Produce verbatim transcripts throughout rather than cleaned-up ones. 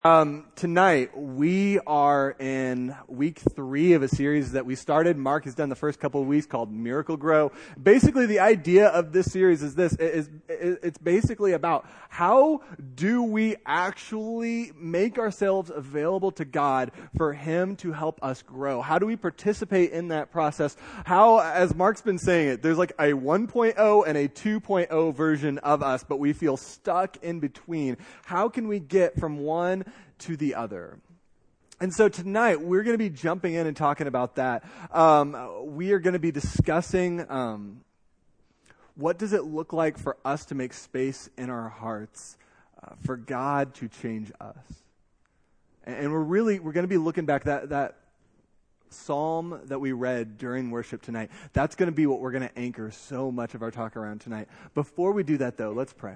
Um, tonight, we are in week three of a series that we started. Mark has done the first couple of weeks called Miracle Grow. Basically, the idea of this series is this. It is, it's basically about how do we actually make ourselves available to God for Him to help us grow? How do we participate in that process? How, as Mark's been saying it, there's like a one point oh and a two point oh version of us, but we feel stuck in between. How can we get from one to the other? And so tonight we're going to be jumping in and talking about that. Um, we are going to be discussing um, what does it look like for us to make space in our hearts uh, for God to change us. And, and we're really we're going to be looking back that that psalm that we read during worship tonight. That's going to be what we're going to anchor so much of our talk around tonight. Before we do that, though, let's pray.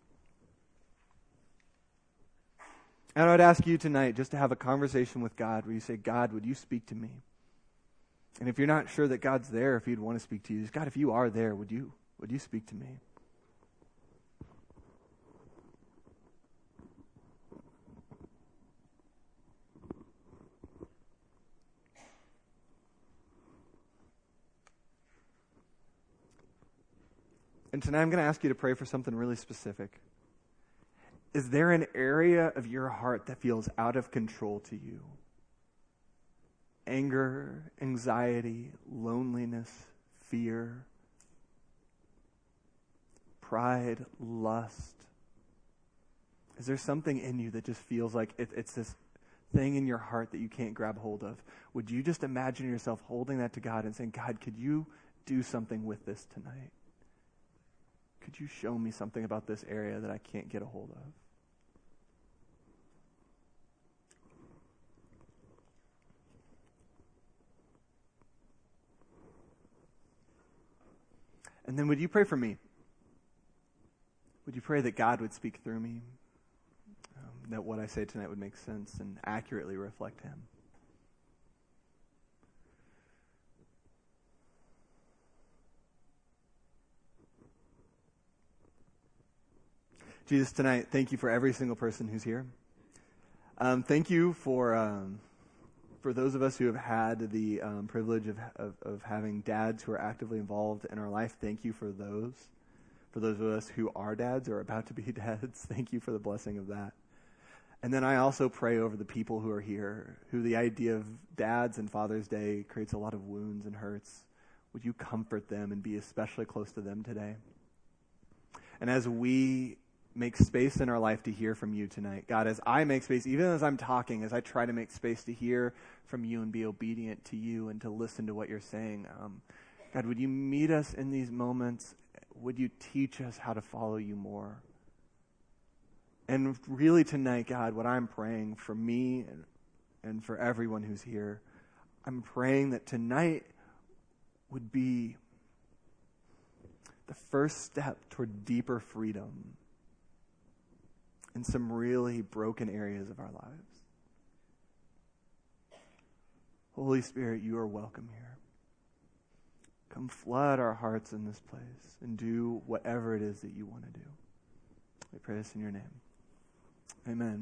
And I'd ask you tonight just to have a conversation with God where you say, God, would you speak to me? And if you're not sure that God's there, if He'd want to speak to you, just, God, if you are there, would you would you speak to me? And tonight I'm going to ask you to pray for something really specific. Is there an area of your heart that feels out of control to you? Anger, anxiety, loneliness, fear, pride, lust. Is there something in you that just feels like it, it's this thing in your heart that you can't grab hold of? Would you just imagine yourself holding that to God and saying, God, could you do something with this tonight? Could you show me something about this area that I can't get a hold of? And then would you pray for me? Would you pray that God would speak through me? Um, that what I say tonight would make sense and accurately reflect Him? Jesus, tonight, thank you for every single person who's here. Um, thank you for um, for those of us who have had the um, privilege of, of of having dads who are actively involved in our life. Thank you for those. For those of us who are dads or about to be dads, thank you for the blessing of that. And then I also pray over the people who are here, who the idea of dads and Father's Day creates a lot of wounds and hurts. Would you comfort them and be especially close to them today? And as we make space in our life to hear from you tonight, God, as I make space, even as I'm talking, as I try to make space to hear from you and be obedient to you and to listen to what you're saying, um, God, would you meet us in these moments? Would you teach us how to follow you more? And really tonight, God, what I'm praying for me and, and for everyone who's here, I'm praying that tonight would be the first step toward deeper freedom in some really broken areas of our lives. Holy Spirit, you are welcome here. Come flood our hearts in this place and do whatever it is that you want to do. We pray this in your name. Amen.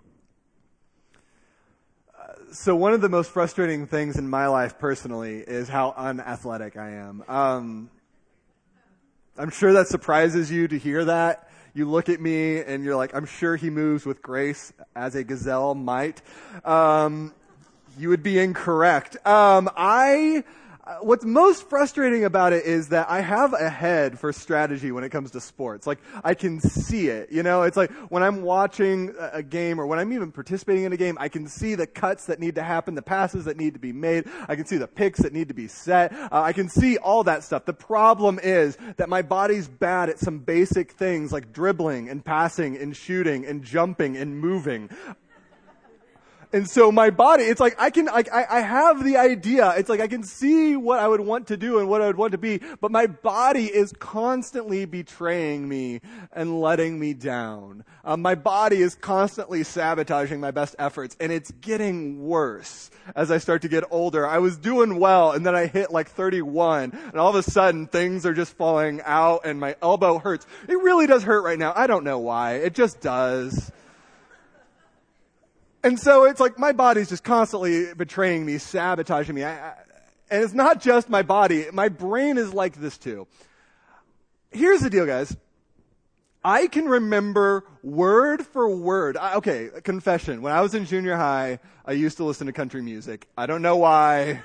Uh, so one of the most frustrating things in my life personally is how unathletic I am. Um, I'm sure that surprises you to hear that. You look at me and you're like, I'm sure he moves with grace as a gazelle might. Um, you would be incorrect. Um, I, uh, what's most frustrating about it is that I have a head for strategy when it comes to sports. Like, I can see it, you know? It's like when I'm watching a, a game or when I'm even participating in a game, I can see the cuts that need to happen, the passes that need to be made. I can see the picks that need to be set. Uh, I can see all that stuff. The problem is that my body's bad at some basic things like dribbling and passing and shooting and jumping and moving. And so my body, it's like I can, like, I, I have the idea. It's like I can see what I would want to do and what I would want to be, but my body is constantly betraying me and letting me down. Um, my body is constantly sabotaging my best efforts, and it's getting worse as I start to get older. I was doing well, and then I hit like thirty-one, and all of a sudden things are just falling out, and my elbow hurts. It really does hurt right now. I don't know why. It just does. And so it's like my body's just constantly betraying me, sabotaging me. I, I, and it's not just my body. My brain is like this too. Here's the deal, guys. I can remember word for word. I, okay, confession. When I was in junior high, I used to listen to country music. I don't know why.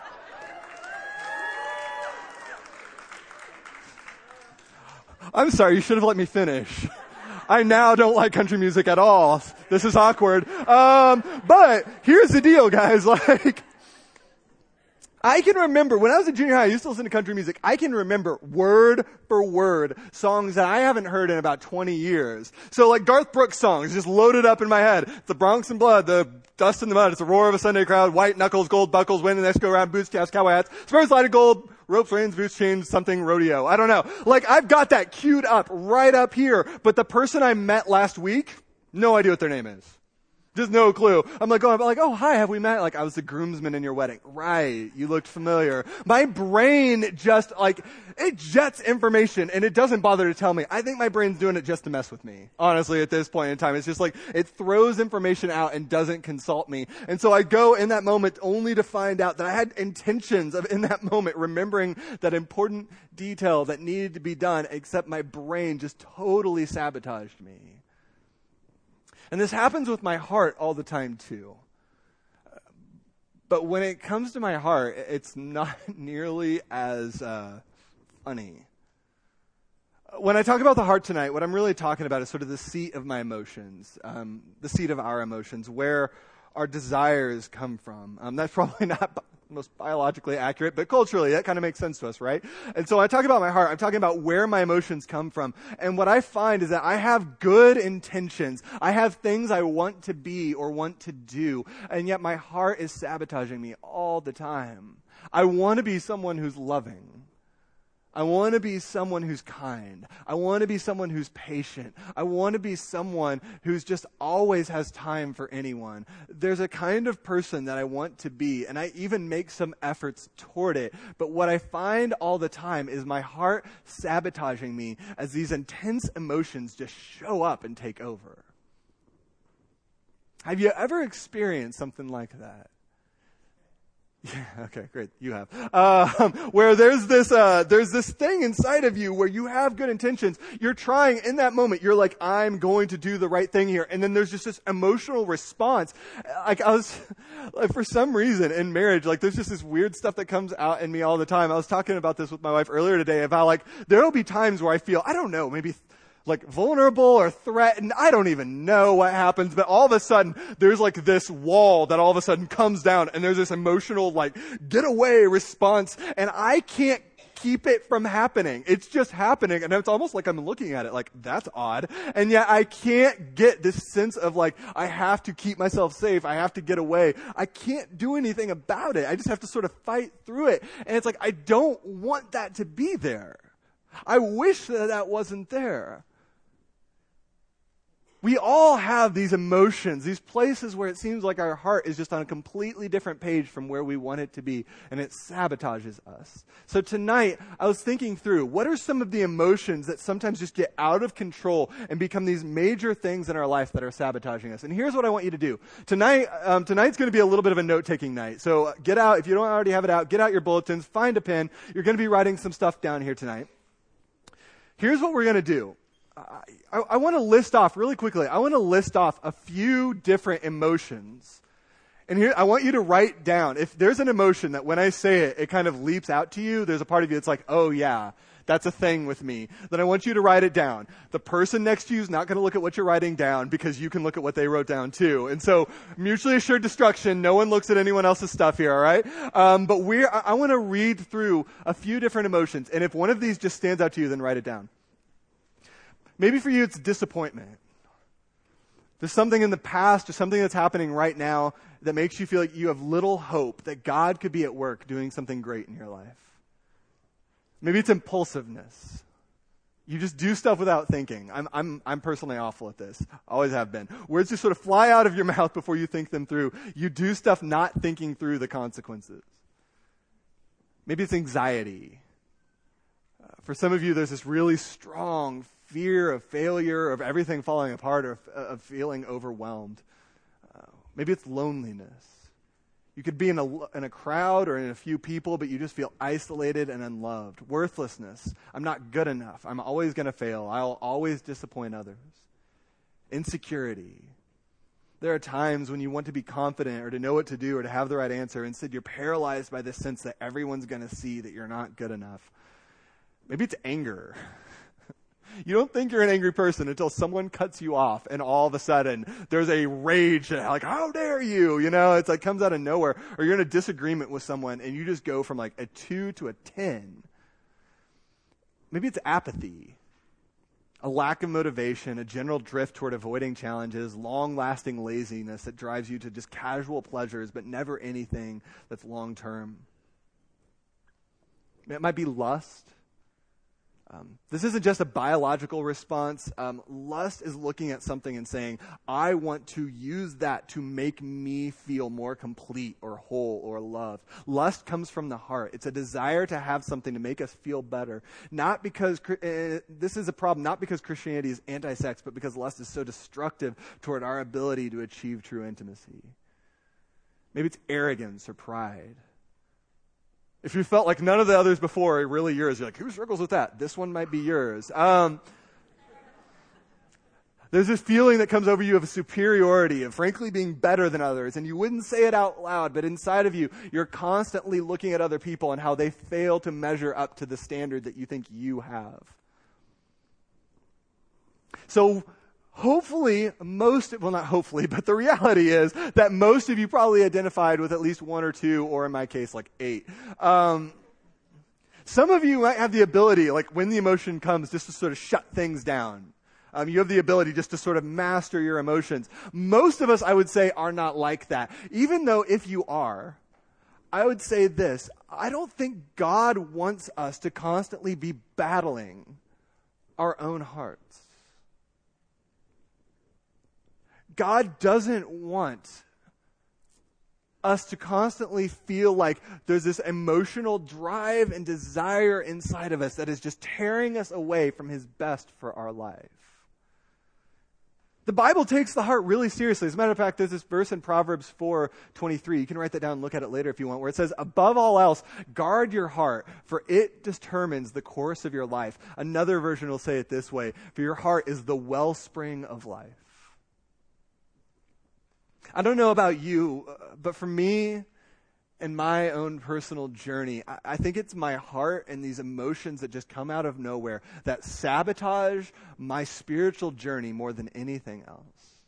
I'm sorry, you should have let me finish. I now don't like country music at all. This is awkward. Um, but here's the deal, guys. Like, I can remember, when I was in junior high, I used to listen to country music. I can remember word for word songs that I haven't heard in about twenty years. So like Garth Brooks songs just loaded up in my head. The Bronx and Blood, the Dust in the Mud, It's a Roar of a Sunday Crowd, White Knuckles, Gold Buckles, Win the Next Go Round, Boots, Caps, Cowboy Hats, Spurs, Lighted Gold, Ropes, Reins, Boots, Chains, something, Rodeo. I don't know. Like, I've got that queued up right up here. But the person I met last week, no idea what their name is. Just no clue. I'm like going, like, oh, hi, have we met? Like, I was the groomsman in your wedding. Right. You looked familiar. My brain just, like, it jets information and it doesn't bother to tell me. I think my brain's doing it just to mess with me. Honestly, at this point in time, it's just like, it throws information out and doesn't consult me. And so I go in that moment only to find out that I had intentions of, in that moment, remembering that important detail that needed to be done, except my brain just totally sabotaged me. And this happens with my heart all the time too. But when it comes to my heart, it's not nearly as uh, funny. When I talk about the heart tonight, what I'm really talking about is sort of the seat of my emotions, um, the seat of our emotions, where our desires come from. Um, that's probably not the most biologically accurate, but culturally, that kind of makes sense to us, right? And so when I talk about my heart, I'm talking about where my emotions come from. And what I find is that I have good intentions. I have things I want to be or want to do, and yet my heart is sabotaging me all the time. I want to be someone who's loving. I want to be someone who's kind. I want to be someone who's patient. I want to be someone who's just always has time for anyone. There's a kind of person that I want to be, and I even make some efforts toward it. But what I find all the time is my heart sabotaging me as these intense emotions just show up and take over. Have you ever experienced something like that? Yeah, okay, great. You have. Um, where there's this, uh, there's this thing inside of you where you have good intentions. You're trying in that moment. You're like, I'm going to do the right thing here. And then there's just this emotional response. Like I was, like for some reason in marriage, like there's just this weird stuff that comes out in me all the time. I was talking about this with my wife earlier today about like, there'll be times where I feel, I don't know, maybe like vulnerable or threatened. I don't even know what happens, but all of a sudden there's like this wall that all of a sudden comes down and there's this emotional like get away response and I can't keep it from happening. It's just happening and it's almost like I'm looking at it like that's odd. And yet I can't get this sense of like I have to keep myself safe. I have to get away. I can't do anything about it. I just have to sort of fight through it. And it's like I don't want that to be there. I wish that that wasn't there. We all have these emotions, these places where it seems like our heart is just on a completely different page from where we want it to be, and it sabotages us. So tonight, I was thinking through, what are some of the emotions that sometimes just get out of control and become these major things in our life that are sabotaging us? And here's what I want you to do. Tonight, um, tonight's going to be a little bit of a note-taking night. So get out, if you don't already have it out, get out your bulletins, find a pen. You're going to be writing some stuff down here tonight. Here's what we're going to do. I, I, I want to list off really quickly. I want to list off a few different emotions. And here, I want you to write down, if there's an emotion that when I say it, it kind of leaps out to you, there's a part of you that's like, oh yeah, that's a thing with me. Then I want you to write it down. The person next to you is not going to look at what you're writing down because you can look at what they wrote down too. And so mutually assured destruction, no one looks at anyone else's stuff here, all right? Um, but we're, I, I want to read through a few different emotions. And if one of these just stands out to you, then write it down. Maybe for you it's disappointment. There's something in the past or something that's happening right now that makes you feel like you have little hope that God could be at work doing something great in your life. Maybe it's impulsiveness. You just do stuff without thinking. I'm, I'm, I'm personally awful at this. Always have been. Words just sort of fly out of your mouth before you think them through. You do stuff not thinking through the consequences. Maybe it's anxiety. Uh, for some of you, there's this really strong fear of failure, of everything falling apart, or of, of feeling overwhelmed. Uh, Maybe it's loneliness. You could be in a, in a crowd or in a few people, but you just feel isolated and unloved. Worthlessness. I'm not good enough. I'm always going to fail. I'll always disappoint others. Insecurity. There are times when you want to be confident or to know what to do or to have the right answer. Instead, you're paralyzed by this sense that everyone's going to see that you're not good enough. Maybe it's anger. You don't think you're an angry person until someone cuts you off, and all of a sudden there's a rage, like, how dare you? You know, it's like comes out of nowhere. Or you're in a disagreement with someone and you just go from like a two to a ten. Maybe it's apathy, a lack of motivation, a general drift toward avoiding challenges, long-lasting laziness that drives you to just casual pleasures, but never anything that's long-term. It might be lust. Um, this isn't just a biological response. Um, lust is looking at something and saying, I want to use that to make me feel more complete or whole or loved. Lust comes from the heart. It's a desire to have something to make us feel better. Not because, uh, this is a problem, not because Christianity is anti-sex, but because lust is so destructive toward our ability to achieve true intimacy. Maybe it's arrogance or pride. If you felt like none of the others before are really yours, you're like, who struggles with that? This one might be yours. Um, there's this feeling that comes over you of superiority, of frankly being better than others, and you wouldn't say it out loud, but inside of you, you're constantly looking at other people and how they fail to measure up to the standard that you think you have. So, hopefully, most, well not hopefully, but the reality is that most of you probably identified with at least one or two, or in my case, like eight. Um, some of you might have the ability, like when the emotion comes, just to sort of shut things down. Um, you have the ability just to sort of master your emotions. Most of us, I would say, are not like that. Even though if you are, I would say this, I don't think God wants us to constantly be battling our own hearts. God doesn't want us to constantly feel like there's this emotional drive and desire inside of us that is just tearing us away from His best for our life. The Bible takes the heart really seriously. As a matter of fact, there's this verse in Proverbs four twenty-three. You can write that down and look at it later if you want, where it says, above all else, guard your heart, for it determines the course of your life. Another version will say it this way, for your heart is the wellspring of life. I don't know about you, but for me and my own personal journey, I, I think it's my heart and these emotions that just come out of nowhere that sabotage my spiritual journey more than anything else.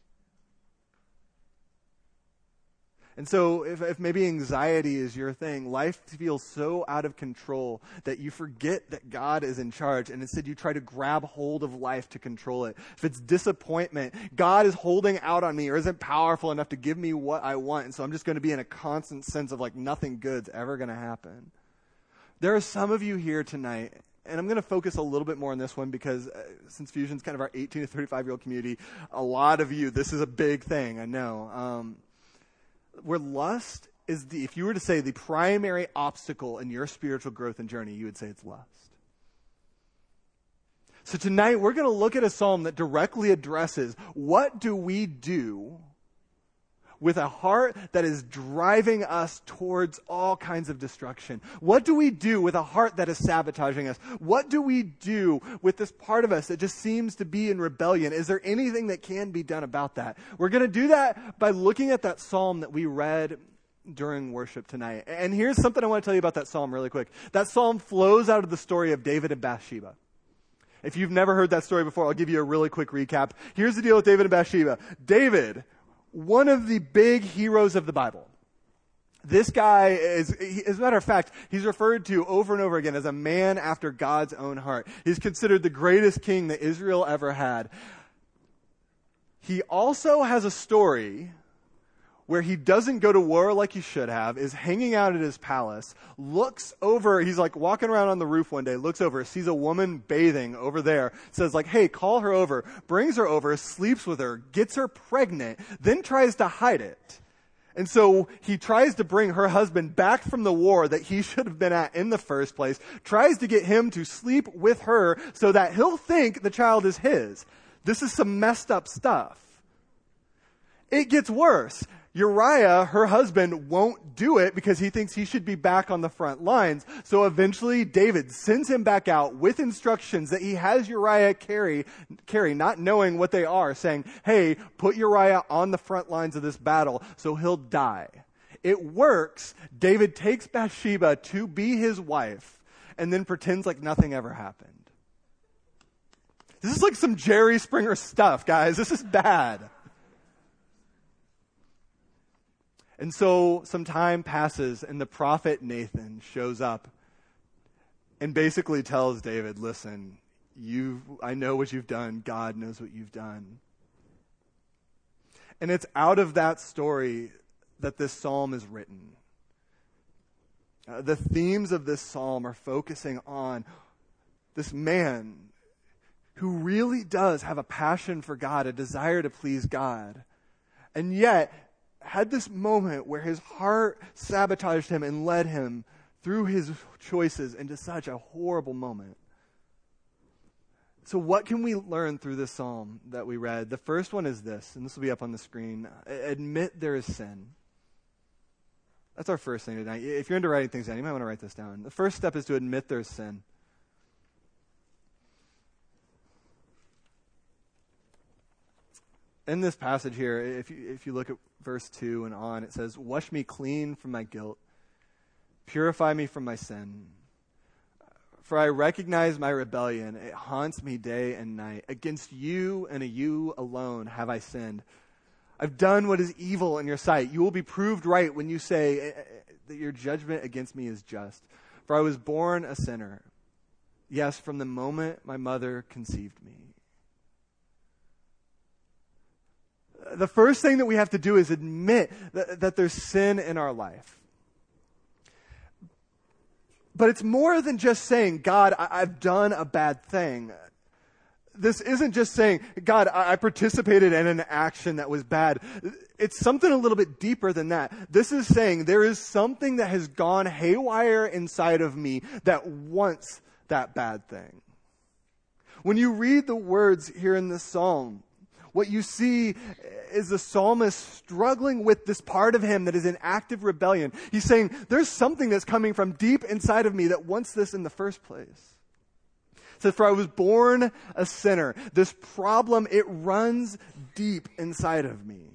And so if, if maybe anxiety is your thing, life feels so out of control that you forget that God is in charge, and instead you try to grab hold of life to control it. If it's disappointment, God is holding out on me or isn't powerful enough to give me what I want, and so I'm just going to be in a constant sense of like nothing good's ever going to happen. There are some of you here tonight, and I'm going to focus a little bit more on this one because uh, since Fusion's kind of our eighteen to thirty-five-year-old community, a lot of you, this is a big thing, I know. Um, Where lust is the, if you were to say the primary obstacle in your spiritual growth and journey, you would say it's lust. So tonight we're going to look at a psalm that directly addresses what do we do with a heart that is driving us towards all kinds of destruction? What do we do with a heart that is sabotaging us? What do we do with this part of us that just seems to be in rebellion? Is there anything that can be done about that? We're going to do that by looking at that psalm that we read during worship tonight. And here's something I want to tell you about that psalm really quick. That psalm flows out of the story of David and Bathsheba. If you've never heard that story before, I'll give you a really quick recap. Here's the deal with David and Bathsheba. David, one of the big heroes of the Bible. This guy is, as a matter of fact, he's referred to over and over again as a man after God's own heart. He's considered the greatest king that Israel ever had. He also has a story where he doesn't go to war like he should have, is hanging out at his palace, looks over, he's like walking around on the roof one day, looks over, sees a woman bathing over there, says like, hey, call her over, brings her over, sleeps with her, gets her pregnant, then tries to hide it. And so he tries to bring her husband back from the war that he should have been at in the first place, tries to get him to sleep with her so that he'll think the child is his. This is some messed up stuff. It gets worse. Uriah, her husband, won't do it because he thinks he should be back on the front lines. So eventually David sends him back out with instructions that he has Uriah carry, carry, not knowing what they are, saying, hey, put Uriah on the front lines of this battle so he'll die. It works. David takes Bathsheba to be his wife and then pretends like nothing ever happened. This is like some Jerry Springer stuff, guys. This is bad. And so some time passes and the prophet Nathan shows up and basically tells David, listen, you I know what you've done. God knows what you've done. And it's out of that story that this psalm is written. Uh, the themes of this psalm are focusing on this man who really does have a passion for God, a desire to please God, and yet had this moment where his heart sabotaged him and led him through his choices into such a horrible moment. So what can we learn through this psalm that we read? The first one is this, and this will be up on the screen. Admit there is sin. That's our first thing tonight. If you're into writing things down, you might want to write this down. The first step is to admit there's sin. In this passage here, if you, if you look at verse two and on, it says, wash me clean from my guilt. Purify me from my sin. For I recognize my rebellion. It haunts me day and night. Against you and you alone have I sinned. I've done what is evil in your sight. You will be proved right when you say that your judgment against me is just. For I was born a sinner. Yes, from the moment my mother conceived me. The first thing that we have to do is admit that, that there's sin in our life. But it's more than just saying, God, I, I've done a bad thing. This isn't just saying, God, I, I participated in an action that was bad. It's something a little bit deeper than that. This is saying there is something that has gone haywire inside of me that wants that bad thing. When you read the words here in this psalm, what you see is the psalmist struggling with this part of him that is in active rebellion. He's saying, there's something that's coming from deep inside of me that wants this in the first place. It says, for I was born a sinner. This problem, it runs deep inside of me.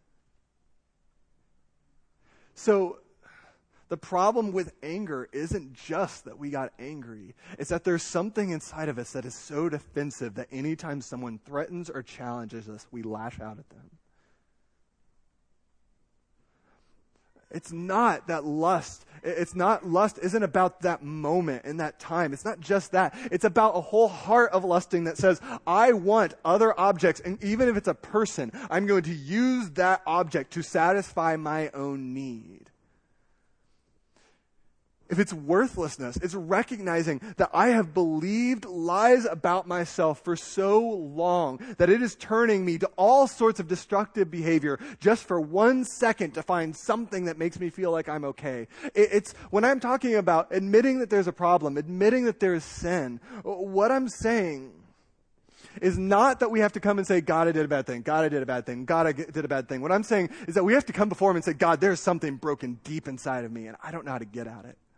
So the problem with anger isn't just that we got angry. It's that there's something inside of us that is so defensive that anytime someone threatens or challenges us, we lash out at them. It's not that lust. It's not lust isn't about that moment in that time. It's not just that. It's about a whole heart of lusting that says, I want other objects, and even if it's a person, I'm going to use that object to satisfy my own need. If it's worthlessness, it's recognizing that I have believed lies about myself for so long that it is turning me to all sorts of destructive behavior just for one second to find something that makes me feel like I'm okay. It's when I'm talking about admitting that there's a problem, admitting that there is sin, what I'm saying is not that we have to come and say, God, I did a bad thing. God, I did a bad thing. God, I did a bad thing. What I'm saying is that we have to come before him and say, God, there's something broken deep inside of me and I don't know how to get at it.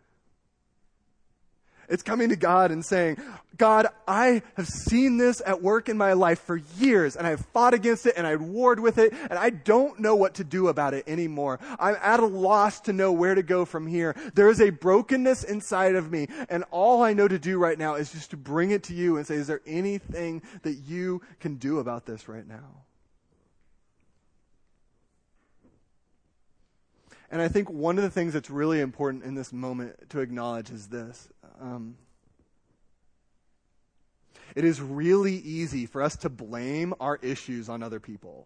It's coming to God and saying, God, I have seen this at work in my life for years, and I've fought against it, and I've warred with it, and I don't know what to do about it anymore. I'm at a loss to know where to go from here. There is a brokenness inside of me, and all I know to do right now is just to bring it to you and say, is there anything that you can do about this right now? And I think one of the things that's really important in this moment to acknowledge is this. Um, it is really easy for us to blame our issues on other people.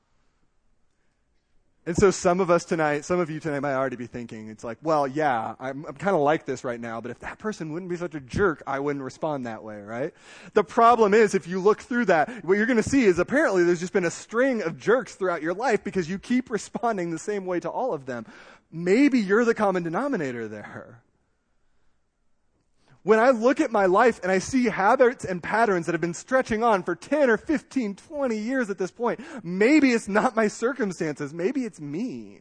And so some of us tonight, some of you tonight might already be thinking, it's like, well, yeah, I'm, I'm kind of like this right now, but if that person wouldn't be such a jerk, I wouldn't respond that way, right? The problem is, if you look through that, what you're going to see is apparently there's just been a string of jerks throughout your life because you keep responding the same way to all of them. Maybe you're the common denominator there. When I look at my life and I see habits and patterns that have been stretching on for ten or fifteen, twenty years at this point, maybe it's not my circumstances. Maybe it's me.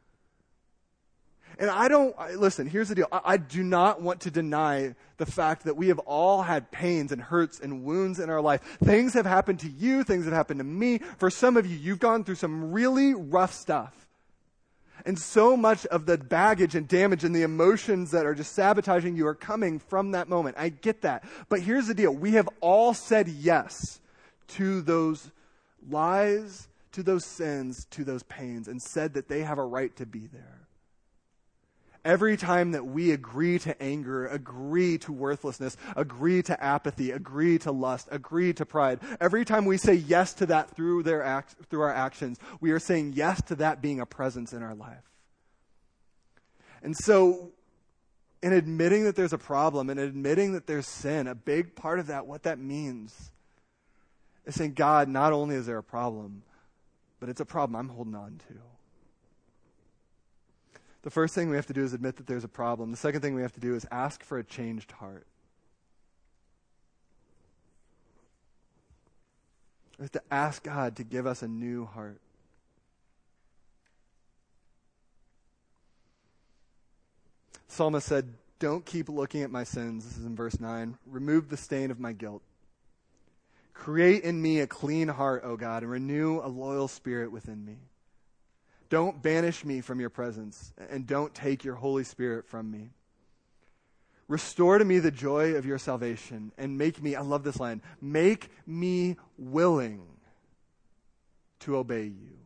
And I don't, listen, here's the deal. I, I do not want to deny the fact that we have all had pains and hurts and wounds in our life. Things have happened to you. Things have happened to me. For some of you, you've gone through some really rough stuff. And so much of the baggage and damage and the emotions that are just sabotaging you are coming from that moment. I get that. But here's the deal. We have all said yes to those lies, to those sins, to those pains, and said that they have a right to be there. Every time that we agree to anger, agree to worthlessness, agree to apathy, agree to lust, agree to pride, every time we say yes to that through their act, through our actions, we are saying yes to that being a presence in our life. And so, in admitting that there's a problem and admitting that there's sin, a big part of that, what that means, is saying, God, not only is there a problem, but it's a problem I'm holding on to. The first thing we have to do is admit that there's a problem. The second thing we have to do is ask for a changed heart. We have to ask God to give us a new heart. The psalmist said, don't keep looking at my sins. This is in verse nine. Remove the stain of my guilt. Create in me a clean heart, O God, and renew a loyal spirit within me. Don't banish me from your presence, and don't take your Holy Spirit from me. Restore to me the joy of your salvation, and make me, I love this line, make me willing to obey you.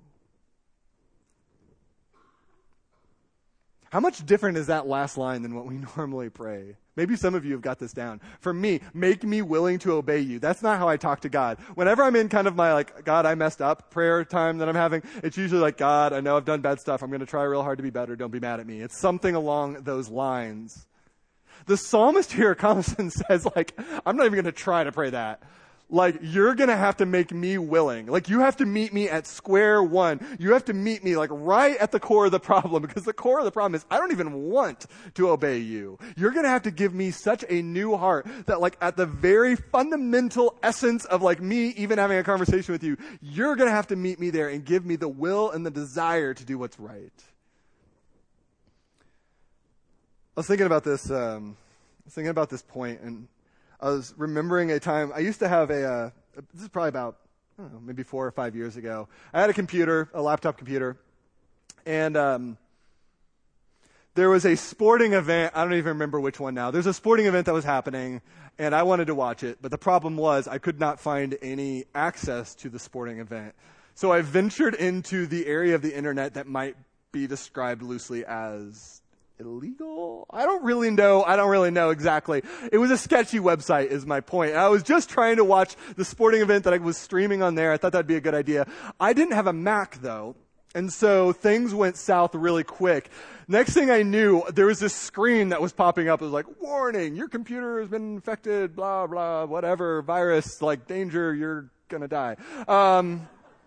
How much different is that last line than what we normally pray? Maybe some of you have got this down. For me, make me willing to obey you. That's not how I talk to God. Whenever I'm in kind of my like, God, I messed up prayer time that I'm having, it's usually like, God, I know I've done bad stuff. I'm going to try real hard to be better. Don't be mad at me. It's something along those lines. The psalmist here comes and says like, I'm not even going to try to pray that. Like, you're going to have to make me willing. Like, you have to meet me at square one. You have to meet me, like, right at the core of the problem. Because the core of the problem is I don't even want to obey you. You're going to have to give me such a new heart that, like, at the very fundamental essence of, like, me even having a conversation with you, you're going to have to meet me there and give me the will and the desire to do what's right. I was thinking about this, um, I was thinking about this point, and I was remembering a time, I used to have a, uh, this is probably about, I don't know, maybe four or five years ago. I had a computer, a laptop computer, and um, there was a sporting event, I don't even remember which one now. There's a sporting event that was happening, and I wanted to watch it, but the problem was I could not find any access to the sporting event. So I ventured into the area of the internet that might be described loosely as illegal? I don't really know. I don't really know exactly. It was a sketchy website is my point. I was just trying to watch the sporting event that I was streaming on there. I thought that'd be a good idea. I didn't have a Mac though. And so things went south really quick. Next thing I knew, there was this screen that was popping up. It was like, warning, your computer has been infected, blah, blah, whatever, virus, like danger, you're gonna die. Um,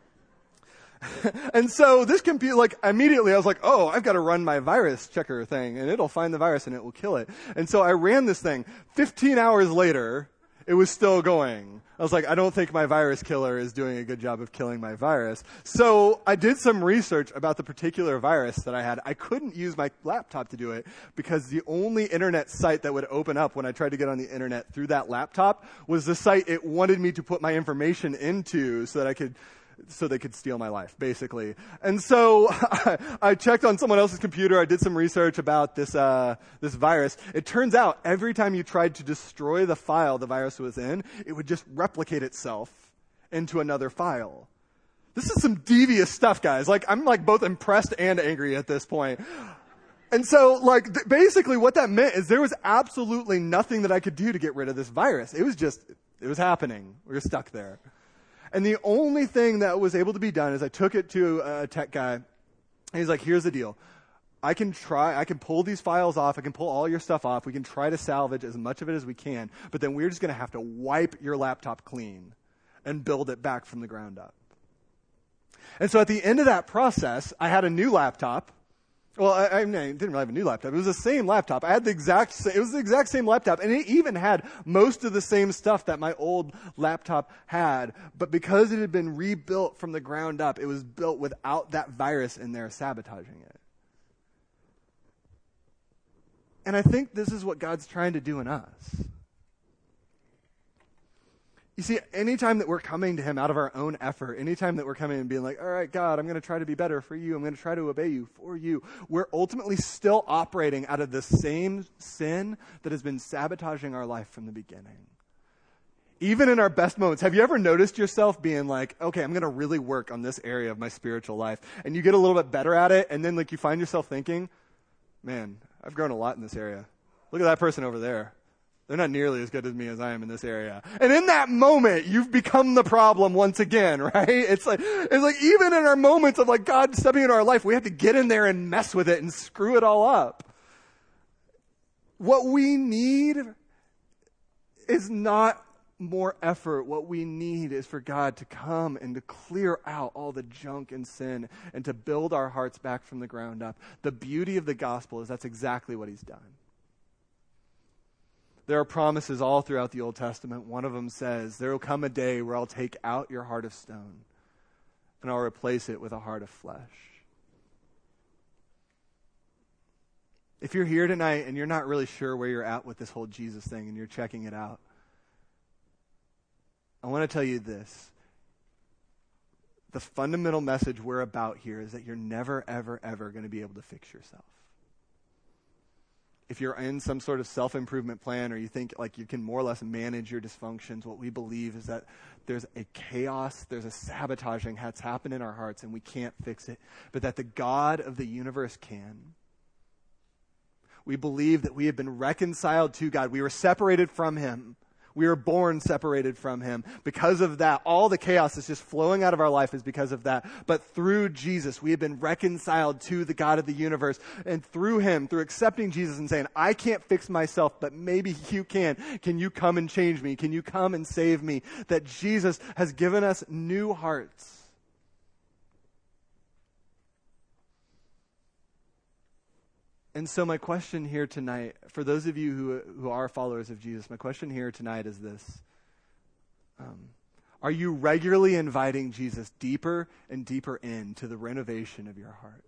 And so this computer, like immediately I was like, oh, I've got to run my virus checker thing and it'll find the virus and it will kill it. And so I ran this thing. fifteen hours later, it was still going. I was like, I don't think my virus killer is doing a good job of killing my virus. So I did some research about the particular virus that I had. I couldn't use my laptop to do it because the only internet site that would open up when I tried to get on the internet through that laptop was the site it wanted me to put my information into so that I could so they could steal my life, basically. And so I, I checked on someone else's computer. I did some research about this uh, this virus. It turns out every time you tried to destroy the file the virus was in, it would just replicate itself into another file. This is some devious stuff, guys. Like, I'm like both impressed and angry at this point. And so, like, th- basically what that meant is there was absolutely nothing that I could do to get rid of this virus. It was just, it was happening. We were stuck there. And the only thing that was able to be done is I took it to a tech guy. And he's like, here's the deal. I can try, I can pull these files off. I can pull all your stuff off. We can try to salvage as much of it as we can. But then we're just going to have to wipe your laptop clean and build it back from the ground up. And so at the end of that process, I had a new laptop. Well, I, I, mean, I didn't really have a new laptop. It was the same laptop. I had the exact sa- it was the exact same laptop, and it even had most of the same stuff that my old laptop had. But because it had been rebuilt from the ground up, it was built without that virus in there sabotaging it. And I think this is what God's trying to do in us. You see, anytime that we're coming to him out of our own effort, anytime that we're coming and being like, all right, God, I'm going to try to be better for you. I'm going to try to obey you for you. We're ultimately still operating out of the same sin that has been sabotaging our life from the beginning. Even in our best moments, have you ever noticed yourself being like, okay, I'm going to really work on this area of my spiritual life. And you get a little bit better at it. And then like you find yourself thinking, man, I've grown a lot in this area. Look at that person over there. They're not nearly as good as me as I am in this area. And in that moment, you've become the problem once again, right? It's like, it's like even in our moments of like God stepping into our life, we have to get in there and mess with it and screw it all up. What we need is not more effort. What we need is for God to come and to clear out all the junk and sin and to build our hearts back from the ground up. The beauty of the gospel is that's exactly what he's done. There are promises all throughout the Old Testament. One of them says, there will come a day where I'll take out your heart of stone and I'll replace it with a heart of flesh. If you're here tonight and you're not really sure where you're at with this whole Jesus thing and you're checking it out, I want to tell you this. The fundamental message we're about here is that you're never, ever, ever going to be able to fix yourself. If you're in some sort of self-improvement plan or you think like you can more or less manage your dysfunctions, what we believe is that there's a chaos, there's a sabotaging that's happened in our hearts and we can't fix it, but that the God of the universe can. We believe that we have been reconciled to God. We were separated from him. We were born separated from him. Because of that, all the chaos that's just flowing out of our life is because of that. But through Jesus, we have been reconciled to the God of the universe. And through him, through accepting Jesus and saying, I can't fix myself, but maybe you can. Can you come and change me? Can you come and save me? That Jesus has given us new hearts. And so my question here tonight, for those of you who who are followers of Jesus, my question here tonight is this. Um, are you regularly inviting Jesus deeper and deeper into the renovation of your heart?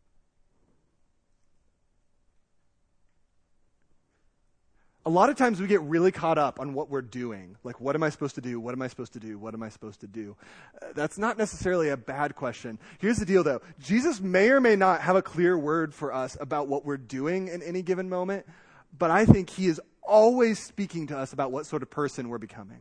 A lot of times we get really caught up on what we're doing. Like, what am I supposed to do? What am I supposed to do? What am I supposed to do? Uh, that's not necessarily a bad question. Here's the deal, though. Jesus may or may not have a clear word for us about what we're doing in any given moment, but I think he is always speaking to us about what sort of person we're becoming.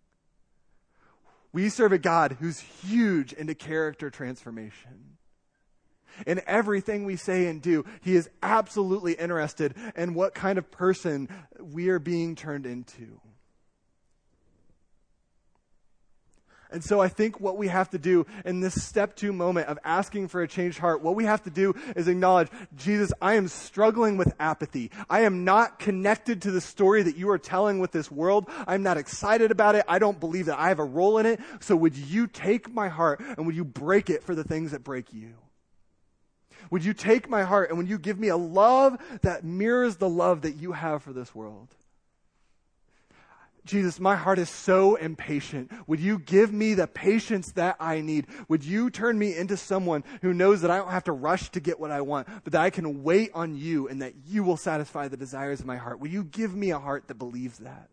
We serve a God who's huge into character transformation. In everything we say and do, he is absolutely interested in what kind of person we are being turned into. And so I think what we have to do in this step two moment of asking for a changed heart, what we have to do is acknowledge, Jesus, I am struggling with apathy. I am not connected to the story that you are telling with this world. I'm not excited about it. I don't believe that I have a role in it. So would you take my heart and would you break it for the things that break you? Would you take my heart and would you give me a love that mirrors the love that you have for this world? Jesus, my heart is so impatient. Would you give me the patience that I need? Would you turn me into someone who knows that I don't have to rush to get what I want, but that I can wait on you and that you will satisfy the desires of my heart? Will you give me a heart that believes that?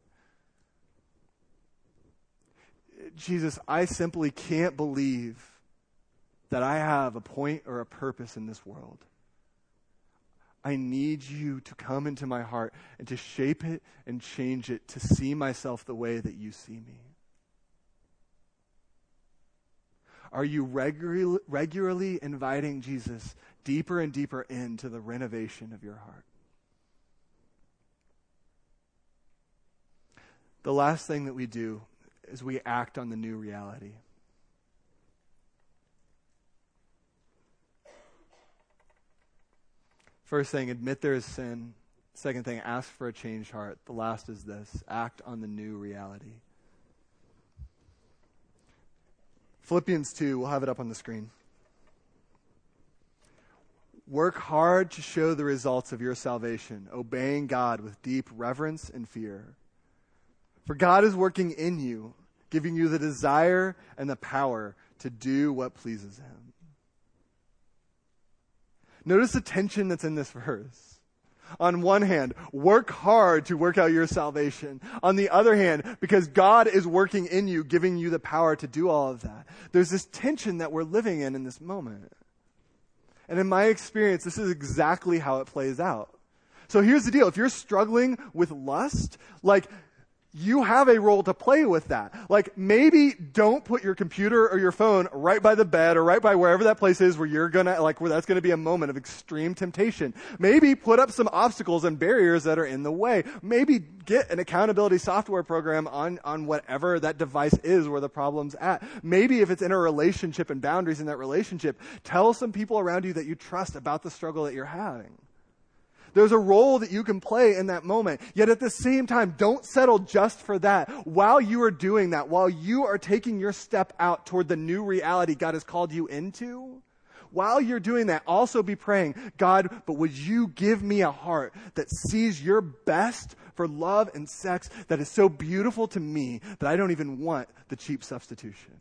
Jesus, I simply can't believe that I have a point or a purpose in this world. I need you to come into my heart and to shape it and change it to see myself the way that you see me. Are you regularly, regularly inviting Jesus deeper and deeper into the renovation of your heart? The last thing that we do is we act on the new reality. First thing, admit there is sin. Second thing, ask for a changed heart. The last is this, act on the new reality. Philippians two, we'll have it up on the screen. Work hard to show the results of your salvation, obeying God with deep reverence and fear. For God is working in you, giving you the desire and the power to do what pleases him. Notice the tension that's in this verse. On one hand, work hard to work out your salvation. On the other hand, because God is working in you, giving you the power to do all of that. There's this tension that we're living in in this moment. And in my experience, this is exactly how it plays out. So here's the deal. If you're struggling with lust, like, you have a role to play with that. Like, maybe don't put your computer or your phone right by the bed or right by wherever that place is where you're gonna, like, where that's gonna be a moment of extreme temptation. Maybe put up some obstacles and barriers that are in the way. Maybe get an accountability software program on, on whatever that device is where the problem's at. Maybe if it's in a relationship and boundaries in that relationship, tell some people around you that you trust about the struggle that you're having. There's a role that you can play in that moment. Yet at the same time, don't settle just for that. While you are doing that, while you are taking your step out toward the new reality God has called you into, while you're doing that, also be praying, God, but would you give me a heart that sees your best for love and sex that is so beautiful to me that I don't even want the cheap substitution.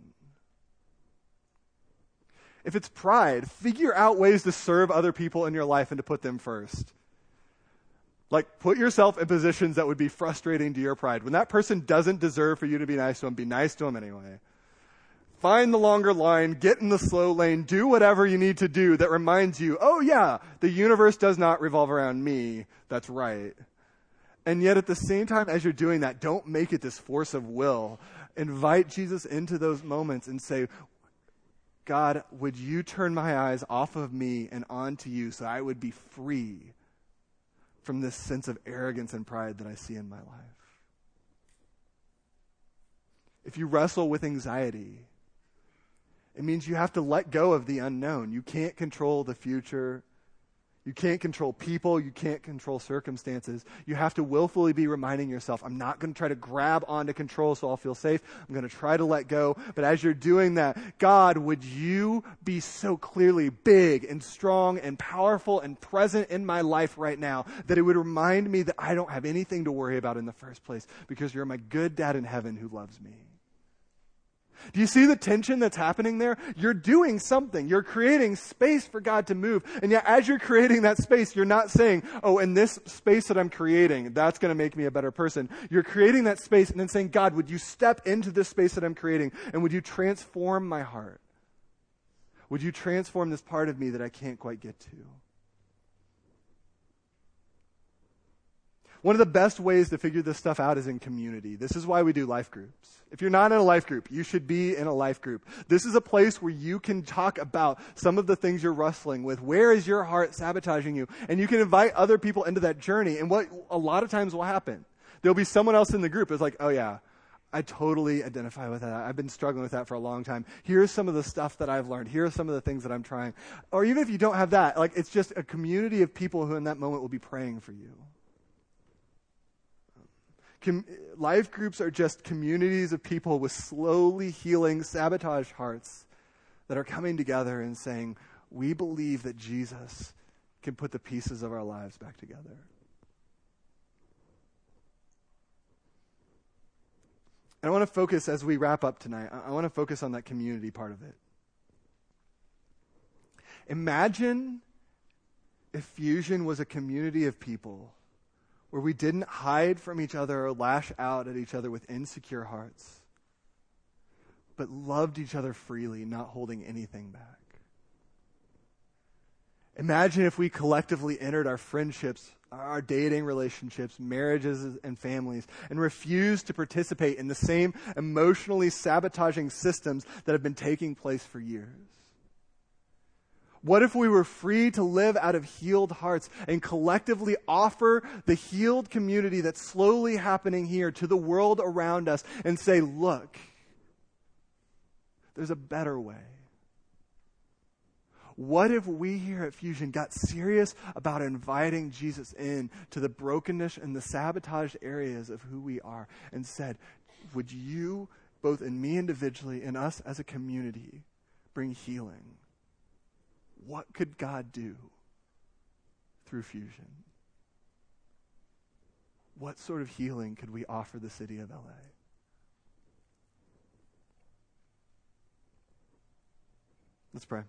If it's pride, figure out ways to serve other people in your life and to put them first. Like, put yourself in positions that would be frustrating to your pride. When that person doesn't deserve for you to be nice to them, be nice to them anyway. Find the longer line, get in the slow lane, do whatever you need to do that reminds you, oh yeah, the universe does not revolve around me. That's right. And yet at the same time as you're doing that, don't make it this force of will. Invite Jesus into those moments and say, God, would you turn my eyes off of me and onto you so I would be free from this sense of arrogance and pride that I see in my life. If you wrestle with anxiety, it means you have to let go of the unknown. You can't control the future. You can't control people. You can't control circumstances. You have to willfully be reminding yourself, I'm not going to try to grab onto control so I'll feel safe. I'm going to try to let go. But as you're doing that, God, would you be so clearly big and strong and powerful and present in my life right now that it would remind me that I don't have anything to worry about in the first place because you're my good dad in heaven who loves me. Do you see the tension that's happening there? You're doing something. You're creating space for God to move. And yet as you're creating that space, you're not saying, oh, in this space that I'm creating, that's going to make me a better person. You're creating that space and then saying, God, would you step into this space that I'm creating and would you transform my heart? Would you transform this part of me that I can't quite get to? One of the best ways to figure this stuff out is in community. This is why we do life groups. If you're not in a life group, you should be in a life group. This is a place where you can talk about some of the things you're wrestling with. Where is your heart sabotaging you? And you can invite other people into that journey. And what a lot of times will happen, there'll be someone else in the group that's like, oh yeah, I totally identify with that. I've been struggling with that for a long time. Here's some of the stuff that I've learned. Here are some of the things that I'm trying. Or even if you don't have that, like it's just a community of people who in that moment will be praying for you. Com- life groups are just communities of people with slowly healing, sabotaged hearts that are coming together and saying, we believe that Jesus can put the pieces of our lives back together. And I want to focus, as we wrap up tonight, I want to focus on that community part of it. Imagine if Fusion was a community of people where we didn't hide from each other or lash out at each other with insecure hearts, but loved each other freely, not holding anything back. Imagine if we collectively entered our friendships, our dating relationships, marriages, and families, and refused to participate in the same emotionally sabotaging systems that have been taking place for years. What if we were free to live out of healed hearts and collectively offer the healed community that's slowly happening here to the world around us and say, look, there's a better way. What if we here at Fusion got serious about inviting Jesus in to the brokenness and the sabotaged areas of who we are and said, would you, both in me individually and us as a community, bring healing? What could God do through Fusion? What sort of healing could we offer the city of L A? Let's pray.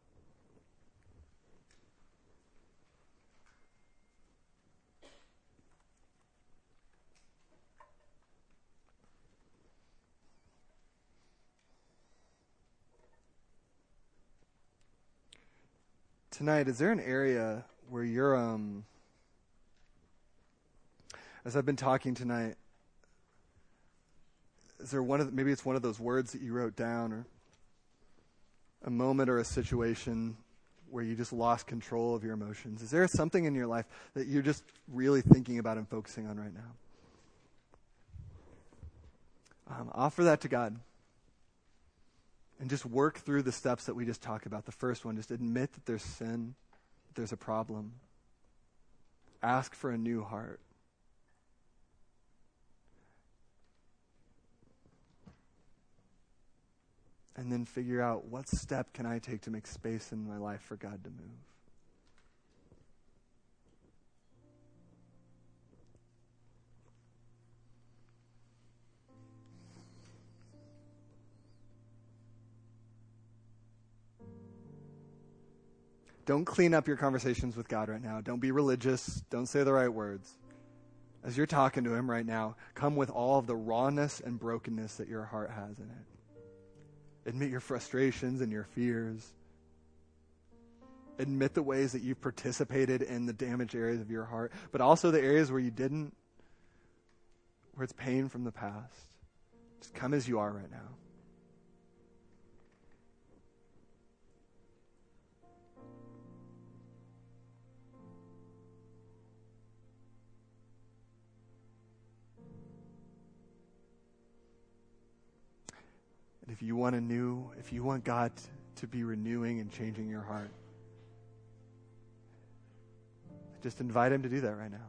Tonight, is there an area where you're, um, as I've been talking tonight, is there one of the, maybe it's one of those words that you wrote down, or a moment or a situation where you just lost control of your emotions? Is there something in your life that you're just really thinking about and focusing on right now? Um, offer that to God. And just work through the steps that we just talked about. The first one, just admit that there's sin, that there's a problem. Ask for a new heart. And then figure out, what step can I take to make space in my life for God to move? Don't clean up your conversations with God right now. Don't be religious. Don't say the right words. As you're talking to him right now, come with all of the rawness and brokenness that your heart has in it. Admit your frustrations and your fears. Admit the ways that you've participated in the damaged areas of your heart, but also the areas where you didn't, where it's pain from the past. Just come as you are right now. And if you want a new, if you want God to be renewing and changing your heart, just invite him to do that right now.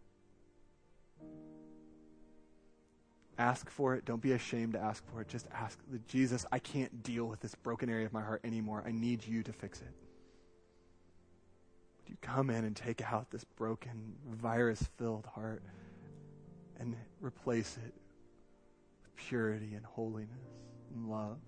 Ask for it. Don't be ashamed to ask for it. Just ask, Jesus, I can't deal with this broken area of my heart anymore. I need you to fix it. Would you come in and take out this broken, virus-filled heart and replace it with purity and holiness and love?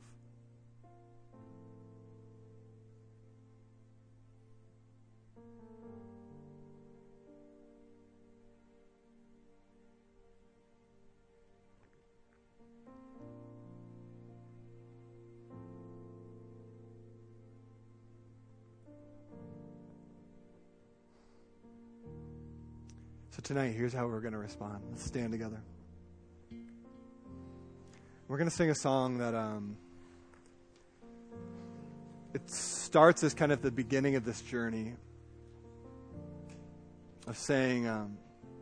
So tonight, here's how we're going to respond. Let's stand together. We're going to sing a song that um, it starts as kind of the beginning of this journey of saying, um,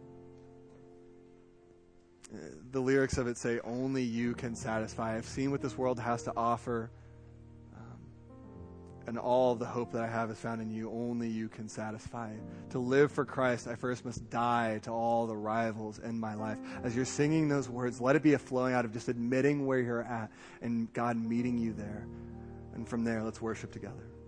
the lyrics of it say, only you can satisfy. I've seen what this world has to offer, um, and all the hope that I have is found in you. Only you can satisfy. To live for Christ, I first must die to all the rivals in my life. As you're singing those words, let it be a flowing out of just admitting where you're at and God meeting you there. And from there, let's worship together.